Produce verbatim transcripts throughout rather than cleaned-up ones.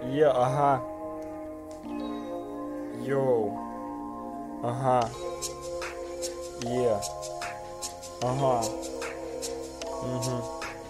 Е, ага. Йоу. Ага. Е. Ага. Угу.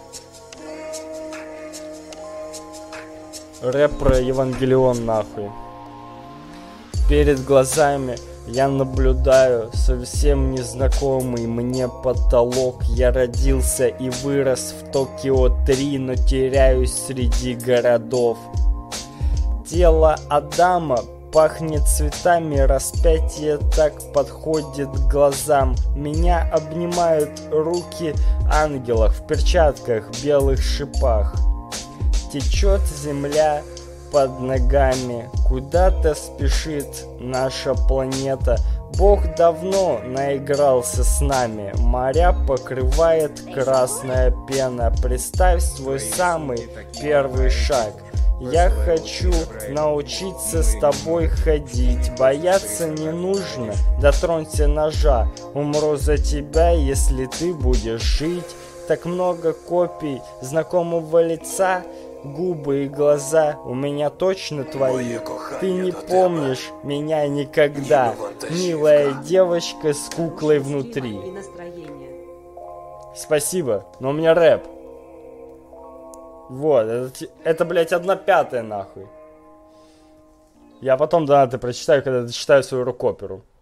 Рэп про Евангелион, нахуй. Перед глазами я наблюдаю совсем незнакомый мне потолок. Я родился и вырос в Токио три, но теряюсь среди городов. Тело Адама пахнет цветами, распятие так подходит к глазам. Меня обнимают руки ангелов в перчатках, белых шипах. Течет земля под ногами, куда-то спешит наша планета. Бог давно наигрался с нами, моря покрывает красная пена. Представь свой самый первый шаг. Я хочу научиться с тобой ходить, бояться не нужно, дотронься ножа. Умру за тебя, если ты будешь жить. Так много копий знакомого лица, губы и глаза у меня точно твои. Ты не помнишь меня никогда, милая девочка с куклой внутри. Спасибо, но у меня рэп. Вот, это, это, блядь, одна пятая, нахуй. Я потом донаты прочитаю, когда дочитаю свою рок-оперу.